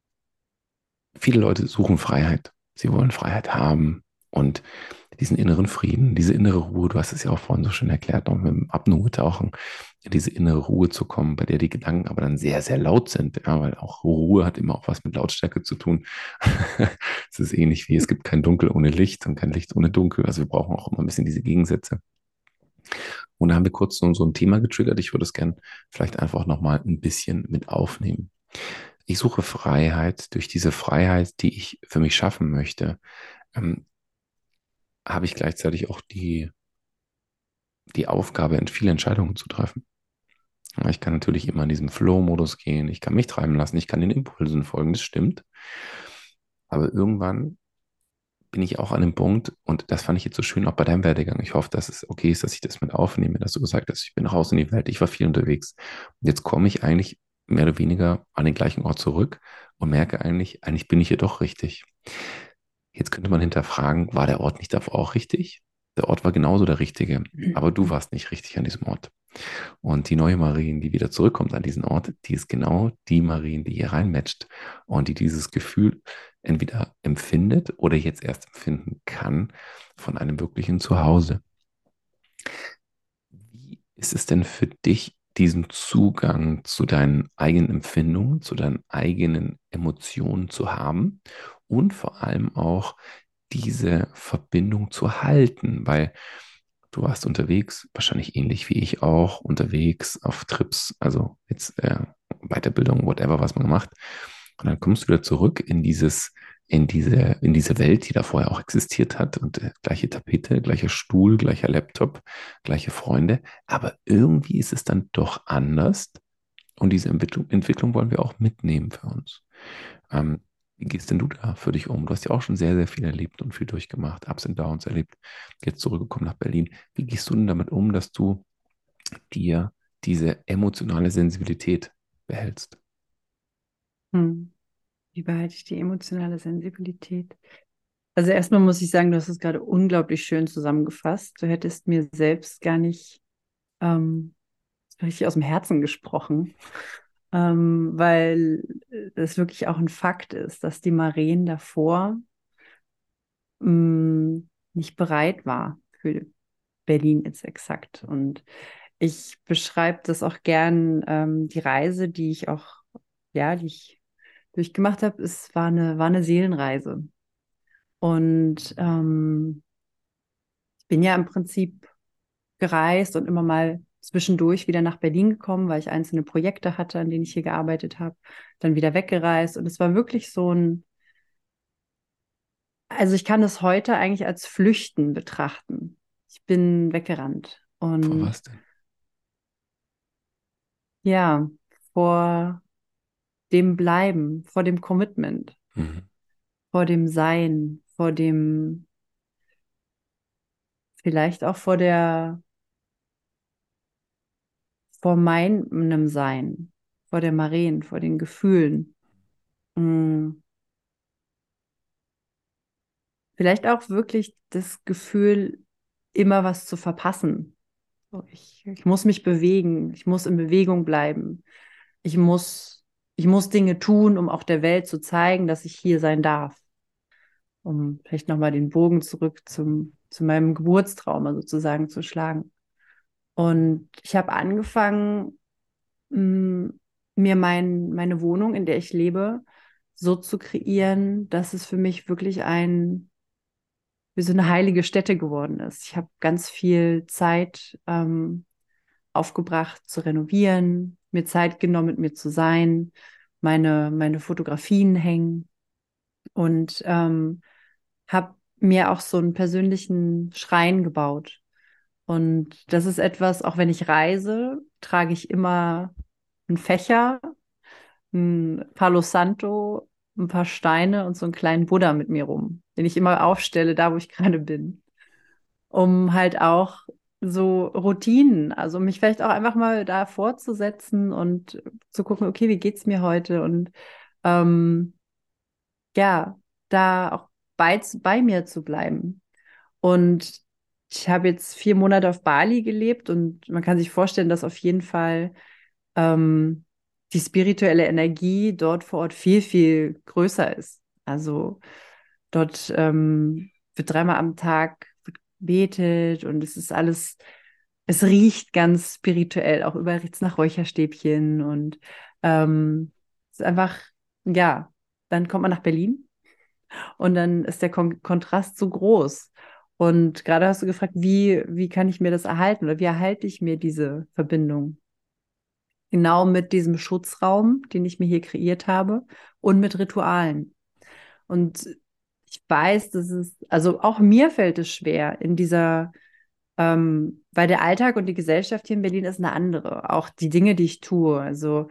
viele Leute suchen Freiheit. Sie wollen Freiheit haben und diesen inneren Frieden, diese innere Ruhe, du hast es ja auch vorhin so schön erklärt, noch mit dem Apnoe-Tauchen, in diese innere Ruhe zu kommen, bei der die Gedanken aber dann sehr, sehr laut sind, ja, weil auch Ruhe hat immer auch was mit Lautstärke zu tun. Es ist ähnlich wie, es gibt kein Dunkel ohne Licht und kein Licht ohne Dunkel, also wir brauchen auch immer ein bisschen diese Gegensätze. Und da haben wir kurz so ein Thema getriggert, ich würde es gerne vielleicht einfach nochmal ein bisschen mit aufnehmen. Ich suche Freiheit. Durch diese Freiheit, die ich für mich schaffen möchte, ähm, habe ich gleichzeitig auch die Aufgabe, viele Entscheidungen zu treffen. Ja, ich kann natürlich immer in diesem Flow-Modus gehen, ich kann mich treiben lassen, ich kann den Impulsen folgen, das stimmt. Aber irgendwann bin ich auch an dem Punkt, und das fand ich jetzt so schön auch bei deinem Werdegang. Ich hoffe, dass es okay ist, dass ich das mit aufnehme, dass du gesagt hast, ich bin raus in die Welt, ich war viel unterwegs. Und jetzt komme ich eigentlich mehr oder weniger an den gleichen Ort zurück und merke eigentlich bin ich hier doch richtig. Jetzt könnte man hinterfragen, war der Ort nicht davor auch richtig? Der Ort war genauso der richtige, aber du warst nicht richtig an diesem Ort. Und die neue Marien, die wieder zurückkommt an diesen Ort, die ist genau die Marien, die hier reinmatcht und die dieses Gefühl entweder empfindet oder jetzt erst empfinden kann von einem wirklichen Zuhause. Wie ist es denn für dich, diesen Zugang zu deinen eigenen Empfindungen, zu deinen eigenen Emotionen zu haben und vor allem auch diese Verbindung zu halten? Weil du warst unterwegs, wahrscheinlich ähnlich wie ich auch, unterwegs auf Trips, also jetzt Weiterbildung, whatever, was man gemacht. Und dann kommst du wieder zurück in diese Welt, die da vorher auch existiert hat und gleiche Tapete, gleicher Stuhl, gleicher Laptop, gleiche Freunde. Aber irgendwie ist es dann doch anders und diese Entwicklung wollen wir auch mitnehmen für uns. Ähm, Wie gehst denn du da für dich um? Du hast ja auch schon sehr, sehr viel erlebt und viel durchgemacht, Ups und Downs erlebt, jetzt zurückgekommen nach Berlin. Wie gehst du denn damit um, dass du dir diese emotionale Sensibilität behältst? Hm. Wie behalte ich die emotionale Sensibilität? Also erstmal muss ich sagen, du hast es gerade unglaublich schön zusammengefasst. Du hättest mir selbst gar nicht richtig aus dem Herzen gesprochen, weil es wirklich auch ein Fakt ist, dass die Maren davor nicht bereit war für Berlin jetzt exakt. Und ich beschreibe das auch gern, die Reise, die ich auch, ja, die ich durchgemacht habe, war eine Seelenreise. Und ich bin ja im Prinzip gereist und immer mal zwischendurch wieder nach Berlin gekommen, weil ich einzelne Projekte hatte, an denen ich hier gearbeitet habe, dann wieder weggereist. Und es war wirklich so also ich kann das heute eigentlich als Flüchten betrachten. Ich bin weggerannt. Vor Und was denn? ja, vor dem Bleiben, vor dem Commitment, Mhm. vor dem Sein, vor dem, vielleicht auch vor meinem Sein, vor der Maren, vor den Gefühlen. Mm, Vielleicht auch wirklich das Gefühl, immer was zu verpassen. So, ich muss mich bewegen, ich muss in Bewegung bleiben. Ich ich muss Dinge tun, um auch der Welt zu zeigen, dass ich hier sein darf. Um vielleicht nochmal den Bogen zurück zu meinem Geburtstrauma sozusagen zu schlagen. Und ich habe angefangen, mh, mir meine Wohnung, in der ich lebe, so zu kreieren, dass es für mich wirklich wie so eine heilige Stätte geworden ist. Ich habe ganz viel Zeit aufgebracht zu renovieren, mir Zeit genommen, mit mir zu sein, meine Fotografien hängen und habe mir auch so einen persönlichen Schrein gebaut. Und das ist etwas, auch wenn ich reise, trage ich immer einen Fächer, ein Palo Santo, ein paar Steine und so einen kleinen Buddha mit mir rum, den ich immer aufstelle, da wo ich gerade bin, um halt auch so Routinen, also mich vielleicht auch einfach mal da vorzusetzen und zu gucken, okay, wie geht's mir heute? Und ähm, ja, da auch bei mir zu bleiben. Und ich habe jetzt 4 Monate auf Bali gelebt und man kann sich vorstellen, dass auf jeden Fall ähm, die spirituelle Energie dort vor Ort viel, viel größer ist. Also dort wird dreimal am Tag gebetet und es ist alles, es riecht ganz spirituell, auch überall riecht es nach Räucherstäbchen und es ist einfach, ja, dann kommt man nach Berlin und dann ist der Kontrast so groß. Und gerade hast du gefragt, wie kann ich mir das erhalten oder wie erhalte ich mir diese Verbindung? Genau mit diesem Schutzraum, den ich mir hier kreiert habe und mit Ritualen. Und ich weiß, also auch mir fällt es schwer in weil der Alltag und die Gesellschaft hier in Berlin ist eine andere. Auch die Dinge, die ich tue. Also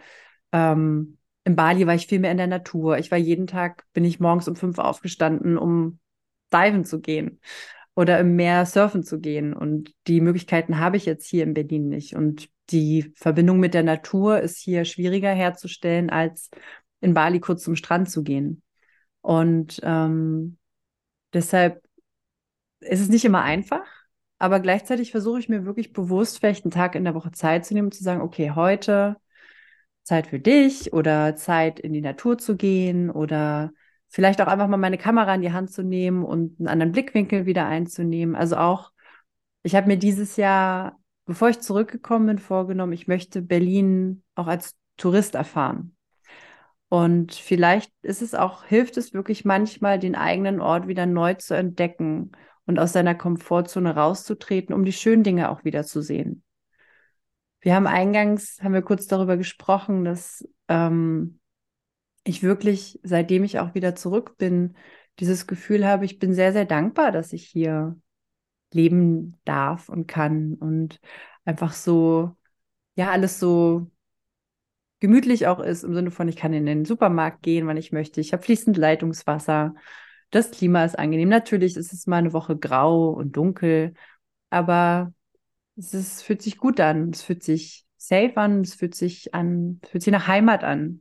in Bali war ich viel mehr in der Natur. Bin ich morgens um 5 aufgestanden, um diven zu gehen. oder im Meer surfen zu gehen. Und die Möglichkeiten habe ich jetzt hier in Berlin nicht. Und die Verbindung mit der Natur ist hier schwieriger herzustellen, als in Bali kurz zum Strand zu gehen. Und deshalb ist es nicht immer einfach, aber gleichzeitig versuche ich mir wirklich bewusst vielleicht einen Tag in der Woche Zeit zu nehmen und zu sagen, okay, heute Zeit für dich oder Zeit in die Natur zu gehen oder vielleicht auch einfach mal meine Kamera in die Hand zu nehmen und einen anderen Blickwinkel wieder einzunehmen. Also auch, ich habe mir dieses Jahr, bevor ich zurückgekommen bin, vorgenommen, ich möchte Berlin auch als Tourist erfahren. Und vielleicht ist es auch, hilft es wirklich manchmal, den eigenen Ort wieder neu zu entdecken und aus seiner Komfortzone rauszutreten, um die schönen Dinge auch wieder zu sehen. Wir haben eingangs, haben wir kurz darüber gesprochen, dass ich wirklich, seitdem ich auch wieder zurück bin, dieses Gefühl habe, ich bin sehr, sehr dankbar, dass ich hier leben darf und kann und einfach so, ja, alles so gemütlich auch ist, im Sinne von, ich kann in den Supermarkt gehen, wann ich möchte. Ich habe fließend Leitungswasser. Das Klima ist angenehm. Natürlich ist es mal eine Woche grau und dunkel, aber fühlt sich gut an. Es fühlt sich safe an. Es fühlt sich nach Heimat an.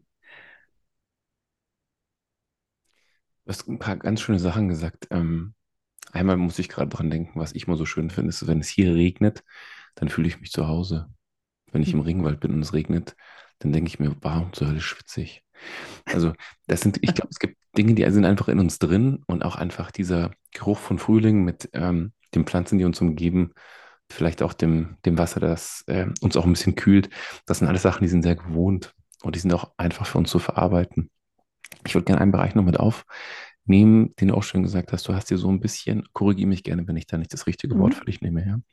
Du hast ein paar ganz schöne Sachen gesagt. Einmal muss ich gerade dran denken, was ich mal so schön finde, ist, wenn es hier regnet, dann fühle ich mich zu Hause. Wenn ich im Regenwald bin und es regnet, dann denke ich mir, warum zur Hölle schwitze ich? Also, ich glaube, es gibt Dinge, die sind einfach in uns drin und auch einfach dieser Geruch von Frühling mit den Pflanzen, die uns umgeben, vielleicht auch dem Wasser, das uns auch ein bisschen kühlt. Das sind alles Sachen, die sind sehr gewohnt und die sind auch einfach für uns zu verarbeiten. Ich würde gerne einen Bereich noch mit aufnehmen, den du auch schon gesagt hast. Du hast dir so ein bisschen, korrigiere mich gerne, wenn ich da nicht das richtige Wort Mhm. für dich nehme, ja?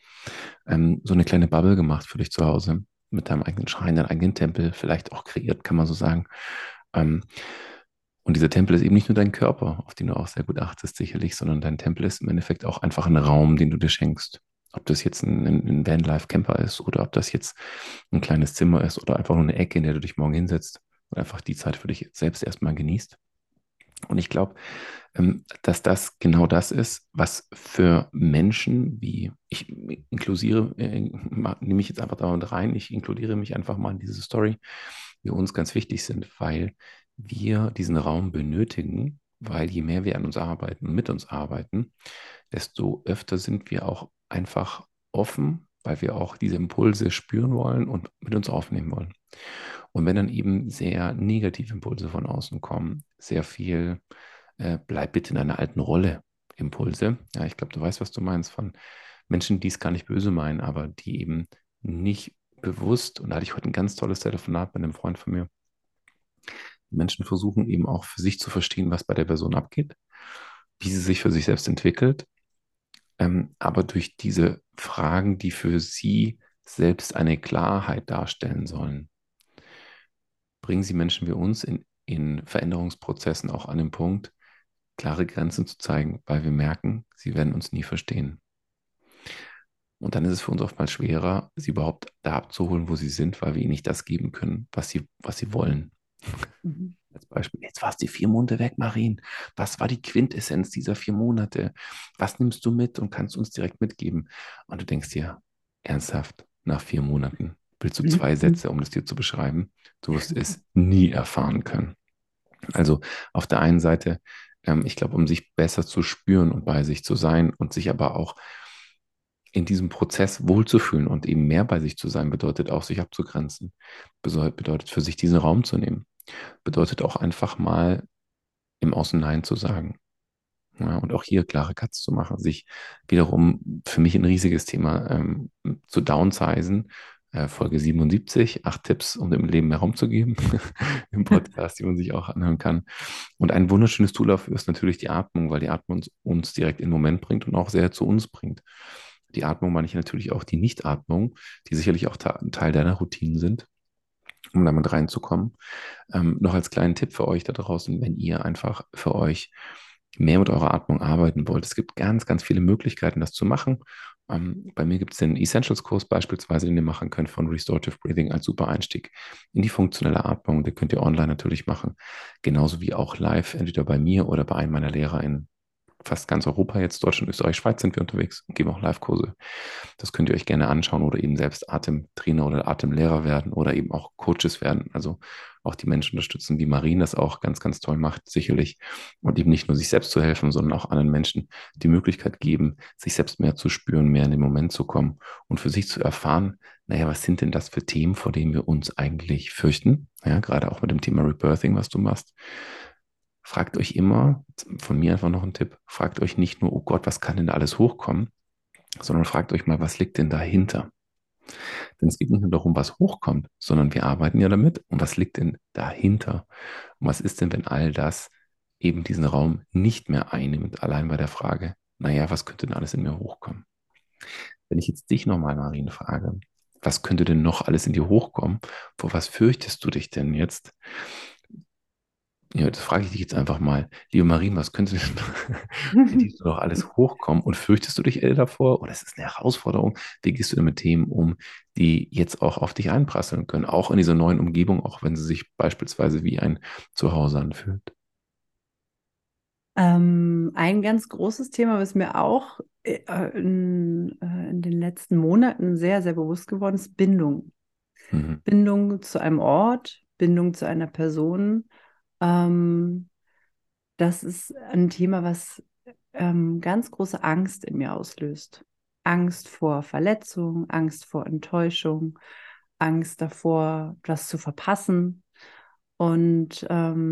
So eine kleine Bubble gemacht für dich zu Hause mit deinem eigenen Schrein, deinem eigenen Tempel, vielleicht auch kreiert, kann man so sagen. Ähm, und dieser Tempel ist eben nicht nur dein Körper, auf den du auch sehr gut achtest, sicherlich, sondern dein Tempel ist im Endeffekt auch einfach ein Raum, den du dir schenkst. Ob das jetzt ein Vanlife-Camper ist oder ob das jetzt ein kleines Zimmer ist oder einfach nur eine Ecke, in der du dich morgen hinsetzt und einfach die Zeit für dich selbst erstmal genießt. Und ich glaube, dass das genau das ist, was für Menschen wie ich inkludiere, nehme ich jetzt einfach da und rein, ich inkludiere mich einfach mal in diese Story, die uns ganz wichtig sind, weil wir diesen Raum benötigen, weil je mehr wir an uns arbeiten und mit uns arbeiten, desto öfter sind wir auch einfach offen, weil wir auch diese Impulse spüren wollen und mit uns aufnehmen wollen. Und wenn dann eben sehr negative Impulse von außen kommen, sehr viel, bleib bitte in deiner alten Rolle Impulse. Ja, ich glaube, du weißt, was du meinst, von Menschen, die es gar nicht böse meinen, aber die eben nicht bewusst, und da hatte ich heute ein ganz tolles Telefonat mit einem Freund von mir, die Menschen versuchen eben auch für sich zu verstehen, was bei der Person abgeht, wie sie sich für sich selbst entwickelt, aber durch diese Fragen, die für sie selbst eine Klarheit darstellen sollen, bringen sie Menschen wie uns in Veränderungsprozessen auch an den Punkt, klare Grenzen zu zeigen, weil wir merken, sie werden uns nie verstehen. Und dann ist es für uns oftmals schwerer, sie überhaupt da abzuholen, wo sie sind, weil wir ihnen nicht das geben können, was sie wollen. Mhm. Als Beispiel, jetzt warst du 4 Monate weg, Marien. Was war die Quintessenz dieser 4 Monate? Was nimmst du mit und kannst uns direkt mitgeben? Und du denkst dir, ernsthaft, nach 4 Monaten willst du 2 Sätze, um das dir zu beschreiben? Du wirst es nie erfahren können. Also auf der einen Seite, ich glaube, um sich besser zu spüren und bei sich zu sein und sich aber auch in diesem Prozess wohlzufühlen und eben mehr bei sich zu sein, bedeutet auch, sich abzugrenzen. Bedeutet für sich diesen Raum zu nehmen. Bedeutet auch einfach mal im Außen Nein zu sagen. Ja, und auch hier klare Cuts zu machen, sich wiederum für mich ein riesiges Thema zu downsizen. Folge 77, 8 Tipps, um dem Leben mehr Raum zu geben, im Podcast, die man sich auch anhören kann. Und ein wunderschönes Tool dafür ist natürlich die Atmung, weil die Atmung uns direkt in den Moment bringt und auch sehr zu uns bringt. Die Atmung meine ich natürlich auch die Nichtatmung, die sicherlich auch ein Teil deiner Routinen sind, um damit reinzukommen. Noch als kleinen Tipp für euch da draußen, wenn ihr einfach für euch mehr mit eurer Atmung arbeiten wollt. Es gibt ganz, ganz viele Möglichkeiten, das zu machen. Bei mir gibt es den Essentials-Kurs beispielsweise, den ihr machen könnt von Restorative Breathing als super Einstieg in die funktionelle Atmung. Den könnt ihr online natürlich machen, genauso wie auch live, entweder bei mir oder bei einem meiner LehrerInnen. fast ganz Europa jetzt, Deutschland, Österreich, Schweiz sind wir unterwegs und geben auch Live-Kurse. Das könnt ihr euch gerne anschauen oder eben selbst Atemtrainer oder Atemlehrer werden oder eben auch Coaches werden. Also auch die Menschen unterstützen, wie Marien das auch ganz, ganz toll macht, sicherlich. Und eben nicht nur sich selbst zu helfen, sondern auch anderen Menschen die Möglichkeit geben, sich selbst mehr zu spüren, mehr in den Moment zu kommen und für sich zu erfahren, naja, was sind denn das für Themen, vor denen wir uns eigentlich fürchten? Ja, gerade auch mit dem Thema Rebirthing, was du machst. Fragt euch immer, von mir einfach noch ein Tipp, fragt euch nicht nur, oh Gott, was kann denn da alles hochkommen, sondern fragt euch mal, was liegt denn dahinter? Denn es geht nicht nur darum, was hochkommt, sondern wir arbeiten ja damit. Und was liegt denn dahinter? Und was ist denn, wenn all das eben diesen Raum nicht mehr einnimmt, allein bei der Frage, naja, was könnte denn alles in mir hochkommen? Wenn ich jetzt dich nochmal, Marien, frage, was könnte denn noch alles in dir hochkommen? Vor was fürchtest du dich denn jetzt? Ja, das frage ich dich jetzt einfach mal. Liebe Marien, was könnte denn bei dir noch alles hochkommen? Und fürchtest du dich davor? Oder ist es eine Herausforderung? Wie gehst du denn mit Themen um, die jetzt auch auf dich einprasseln können? Auch in dieser neuen Umgebung, auch wenn sie sich beispielsweise wie ein Zuhause anfühlt. Ein ganz großes Thema, was mir auch in den letzten Monaten sehr, sehr bewusst geworden ist, Bindung. Mhm. Bindung zu einem Ort, Bindung zu einer Person. Ähm, Das ist ein Thema, was ganz große Angst in mir auslöst. Angst vor Verletzung, Angst vor Enttäuschung, Angst davor, was zu verpassen. Und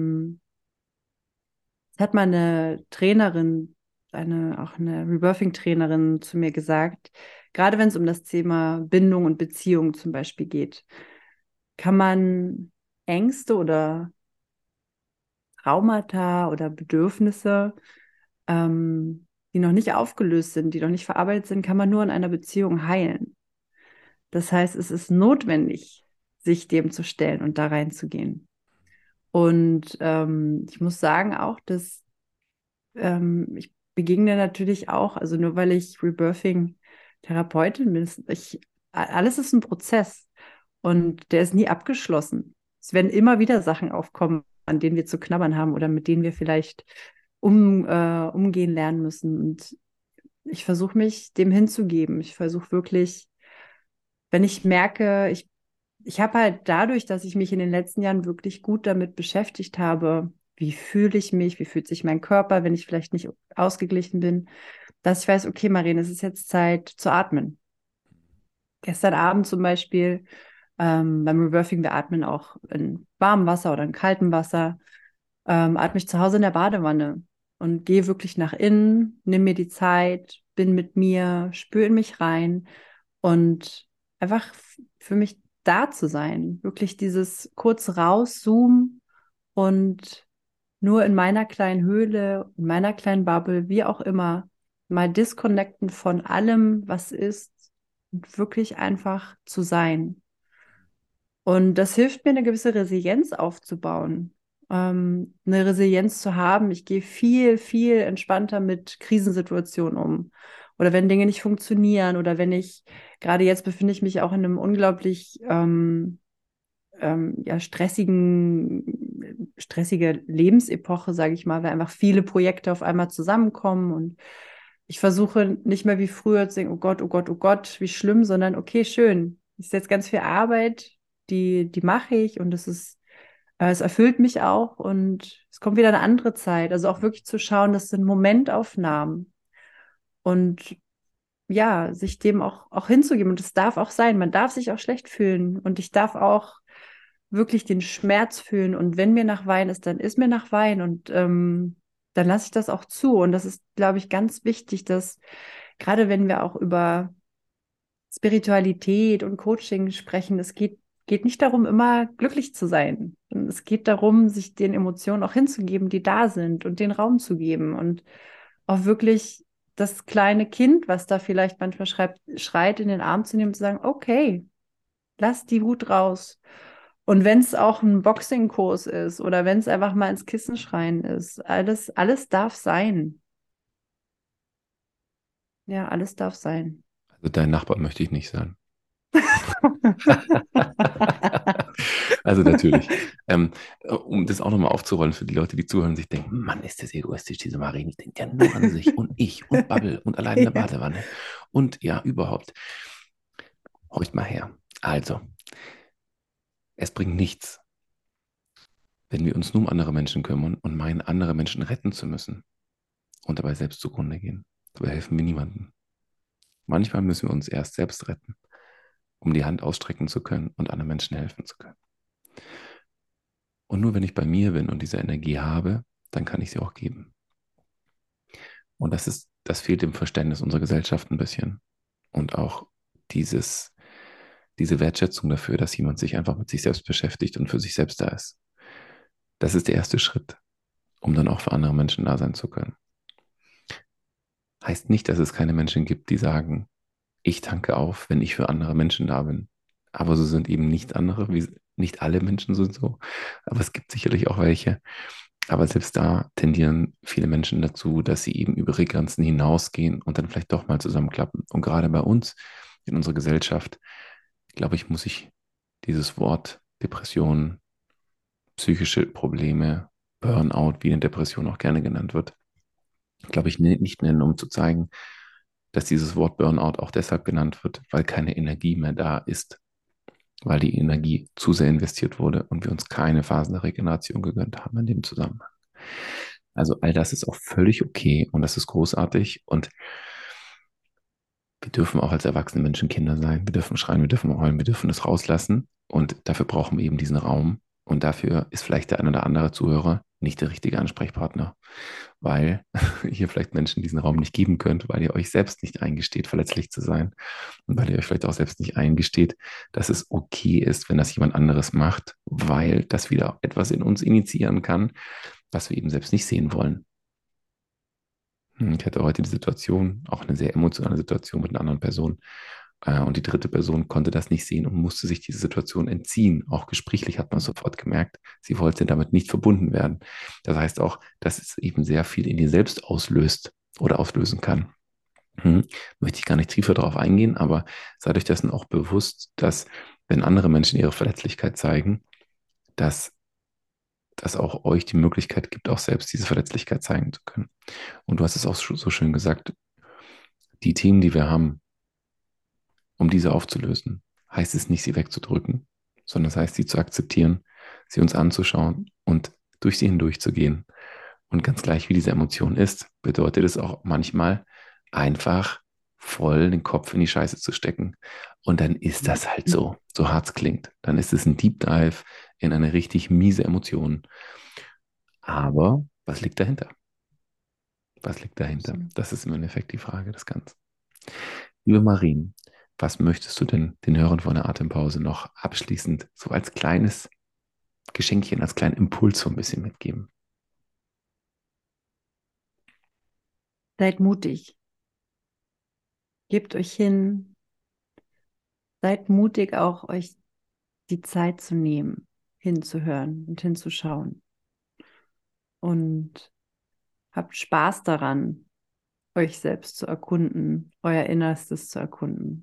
es hat mal eine Trainerin, auch eine Rebirthing-Trainerin zu mir gesagt, gerade wenn es um das Thema Bindung und Beziehung zum Beispiel geht, kann man Ängste oder Traumata oder Bedürfnisse, die noch nicht aufgelöst sind, die noch nicht verarbeitet sind, kann man nur in einer Beziehung heilen. Das heißt, es ist notwendig, sich dem zu stellen und da reinzugehen. Und ich muss sagen auch, dass ich begegne natürlich auch, also nur weil ich Rebirthing-Therapeutin bin, alles ist ein Prozess und der ist nie abgeschlossen. Es werden immer wieder Sachen aufkommen, an denen wir zu knabbern haben oder mit denen wir vielleicht umgehen lernen müssen. Und ich versuche mich dem hinzugeben. Ich versuche wirklich, wenn ich merke, ich habe halt dadurch, dass ich mich in den letzten Jahren wirklich gut damit beschäftigt habe, wie fühle ich mich, wie fühlt sich mein Körper, wenn ich vielleicht nicht ausgeglichen bin, dass ich weiß, okay, Marien, es ist jetzt Zeit zu atmen. Gestern Abend zum Beispiel beim Rebirthing, wir atmen auch in warmem Wasser oder in kaltem Wasser, atme ich zu Hause in der Badewanne und gehe wirklich nach innen, nimm mir die Zeit, bin mit mir, spüre in mich rein und einfach für mich da zu sein. Wirklich dieses kurz rauszoomen und nur in meiner kleinen Höhle, in meiner kleinen Bubble, wie auch immer, mal disconnecten von allem, was ist und wirklich einfach zu sein. Und das hilft mir, eine gewisse Resilienz aufzubauen, eine Resilienz zu haben. Ich gehe viel, viel entspannter mit Krisensituationen um. Oder wenn Dinge nicht funktionieren oder wenn gerade jetzt befinde ich mich auch in einem unglaublich ja, stressige Lebensepoche, sage ich mal, weil einfach viele Projekte auf einmal zusammenkommen und ich versuche nicht mehr wie früher zu denken, oh Gott, oh Gott, oh Gott, wie schlimm, sondern okay, schön. Es ist jetzt ganz viel Arbeit, die mache ich und es erfüllt mich auch und es kommt wieder eine andere Zeit. Also auch wirklich zu schauen, das sind Momentaufnahmen und ja, sich dem auch hinzugeben. Und es darf auch sein. Man darf sich auch schlecht fühlen und ich darf auch wirklich den Schmerz fühlen. Und wenn mir nach Wein ist, dann ist mir nach Wein und dann lasse ich das auch zu. Und das ist, glaube ich, ganz wichtig, dass gerade wenn wir auch über Spiritualität und Coaching sprechen, geht nicht darum, immer glücklich zu sein. Es geht darum, sich den Emotionen auch hinzugeben, die da sind und den Raum zu geben und auch wirklich das kleine Kind, was da vielleicht manchmal schreit, in den Arm zu nehmen und zu sagen, okay, lass die Wut raus. Und wenn es auch ein Boxingkurs ist oder wenn es einfach mal ins Kissen schreien ist, alles darf sein. Ja, alles darf sein. Also dein Nachbar möchte ich nicht sein. Also natürlich, um das auch nochmal aufzurollen für die Leute, die zuhören und sich denken, Mann, ist das egoistisch, diese Marine, die denkt ja nur an sich und ich und Bubble und allein in der Ja. Badewanne und ja, überhaupt. Horcht mal her. Also, es bringt nichts, wenn wir uns nur um andere Menschen kümmern und meinen, andere Menschen retten zu müssen und dabei selbst zugrunde gehen. Dabei helfen wir niemandem. Manchmal müssen wir uns erst selbst retten, um die Hand ausstrecken zu können und anderen Menschen helfen zu können. Und nur wenn ich bei mir bin und diese Energie habe, dann kann ich sie auch geben. Und das fehlt im Verständnis unserer Gesellschaft ein bisschen. Und auch diese Wertschätzung dafür, dass jemand sich einfach mit sich selbst beschäftigt und für sich selbst da ist. Das ist der erste Schritt, um dann auch für andere Menschen da sein zu können. Heißt nicht, dass es keine Menschen gibt, die sagen, ich tanke auf, wenn ich für andere Menschen da bin. Aber so sind eben nicht andere, nicht alle Menschen sind so. Aber es gibt sicherlich auch welche. Aber selbst da tendieren viele Menschen dazu, dass sie eben über ihre Grenzen hinausgehen und dann vielleicht doch mal zusammenklappen. Und gerade bei uns in unserer Gesellschaft, glaube ich, muss ich dieses Wort Depression, psychische Probleme, Burnout, wie eine Depression auch gerne genannt wird, glaube ich, nicht nennen, um zu zeigen, dass dieses Wort Burnout auch deshalb genannt wird, weil keine Energie mehr da ist, weil die Energie zu sehr investiert wurde und wir uns keine Phasen der Regeneration gegönnt haben in dem Zusammenhang. Also all das ist auch völlig okay und das ist großartig und wir dürfen auch als erwachsene Menschen Kinder sein. Wir dürfen schreien, wir dürfen heulen, wir dürfen es rauslassen und dafür brauchen wir eben diesen Raum und dafür ist vielleicht der ein oder andere Zuhörer nicht der richtige Ansprechpartner, weil ihr vielleicht Menschen diesen Raum nicht geben könnt, weil ihr euch selbst nicht eingesteht, verletzlich zu sein und weil ihr euch vielleicht auch selbst nicht eingesteht, dass es okay ist, wenn das jemand anderes macht, weil das wieder etwas in uns initiieren kann, was wir eben selbst nicht sehen wollen. Ich hatte heute die Situation, auch eine sehr emotionale Situation mit einer anderen Person. Und die dritte Person konnte das nicht sehen und musste sich dieser Situation entziehen. Auch gesprächlich hat man sofort gemerkt, sie wollte damit nicht verbunden werden. Das heißt auch, dass es eben sehr viel in ihr selbst auslöst oder auslösen kann. Möchte ich gar nicht tiefer darauf eingehen, aber seid euch dessen auch bewusst, dass wenn andere Menschen ihre Verletzlichkeit zeigen, dass das auch euch die Möglichkeit gibt, auch selbst diese Verletzlichkeit zeigen zu können. Und du hast es auch so schön gesagt, die Themen, die wir haben, um diese aufzulösen, heißt es nicht, sie wegzudrücken, sondern es heißt, sie zu akzeptieren, sie uns anzuschauen und durch sie hindurchzugehen. Und ganz gleich, wie diese Emotion ist, bedeutet es auch manchmal einfach voll den Kopf in die Scheiße zu stecken. Und dann ist das halt so hart es klingt. Dann ist es ein Deep Dive in eine richtig miese Emotion. Aber was liegt dahinter? Was liegt dahinter? Das ist im Endeffekt die Frage des Ganzen. Liebe Marien, was möchtest du denn den Hörern von der Atempause noch abschließend so als kleines Geschenkchen, als kleinen Impuls so ein bisschen mitgeben? Seid mutig. Gebt euch hin. Seid mutig, auch euch die Zeit zu nehmen, hinzuhören und hinzuschauen. Und habt Spaß daran, euch selbst zu erkunden, euer Innerstes zu erkunden.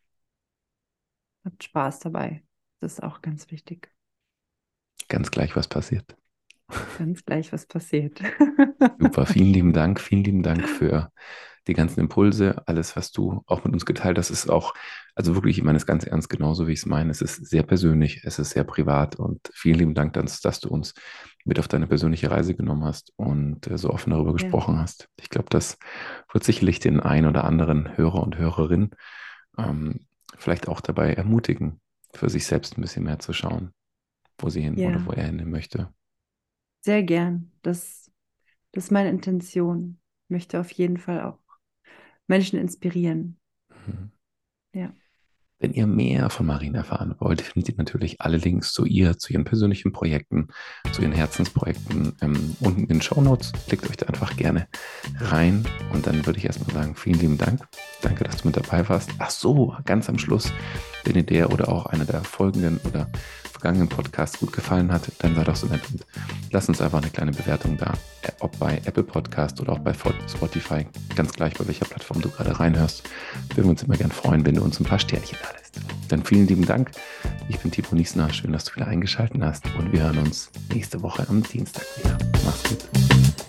Habt Spaß dabei. Das ist auch ganz wichtig. Ganz gleich, was passiert. Ganz gleich, was passiert. Super, vielen lieben Dank für die ganzen Impulse, alles, was du auch mit uns geteilt hast, ist auch, also wirklich, ich meine es ganz ernst, genauso wie ich es meine. Es ist sehr persönlich, es ist sehr privat und vielen lieben Dank, dass du uns mit auf deine persönliche Reise genommen hast und so offen darüber gesprochen hast. Ich glaube, das wird sicherlich den einen oder anderen Hörer und Hörerin vielleicht auch dabei ermutigen, für sich selbst ein bisschen mehr zu schauen, wo sie hin oder wo er hin möchte. Sehr gern. Das ist meine Intention. Ich möchte auf jeden Fall auch Menschen inspirieren. Ja. Wenn ihr mehr von Marien erfahren wollt, findet ihr natürlich alle Links zu ihr, zu ihren persönlichen Projekten, zu ihren Herzensprojekten unten in den Shownotes. Klickt euch da einfach gerne rein und dann würde ich erstmal sagen, vielen lieben Dank. Danke, dass du mit dabei warst. Ach so, ganz am Schluss, wenn ihr der oder auch einer der folgenden oder vergangenen Podcasts gut gefallen hat, dann sei doch so nett und lass uns einfach eine kleine Bewertung da, ob bei Apple Podcast oder auch bei Spotify, ganz gleich bei welcher Plattform du gerade reinhörst. Würden wir uns immer gern freuen, wenn du uns ein paar Sternchen da lässt. Dann vielen lieben Dank. Ich bin Timo Niesner. Schön, dass du wieder eingeschaltet hast. Und wir hören uns nächste Woche am Dienstag wieder. Mach's gut.